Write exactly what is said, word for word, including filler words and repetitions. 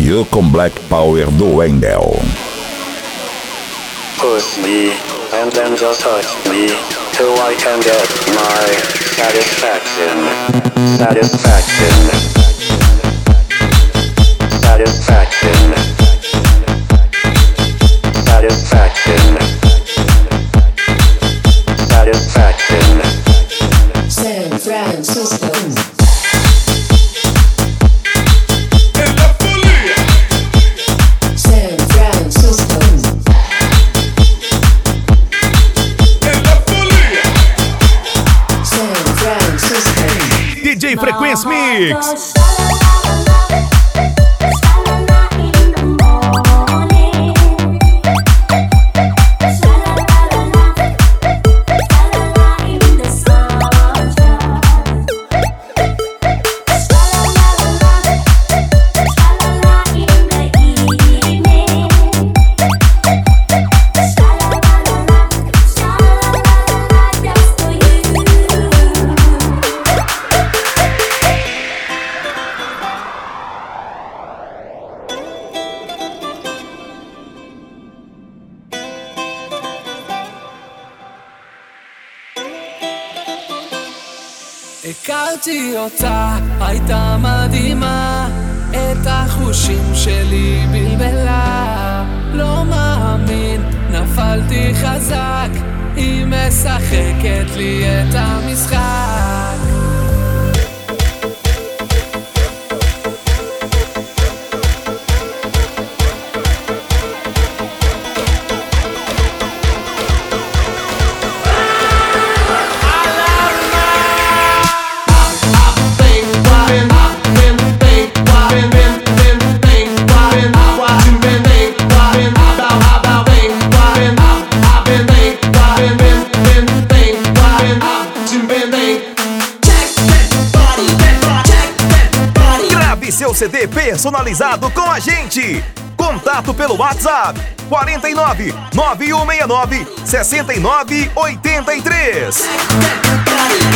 You com Black Power do Wendel. Push me, and then just touch me, till I can get my satisfaction. Satisfaction. Satisfaction. Satisfaction. Satisfaction. San Francisco. D J Frequência Mix. הכרתי אותה, הייתה מדהימה, את החושים שלי בלבלה. לא מאמין, נפלתי חזק, היא משחקת לי את המשחק. Seu C D personalizado com a gente. Contato pelo WhatsApp quarenta e nove, nove um seis nove, sessenta e nove oitenta e três.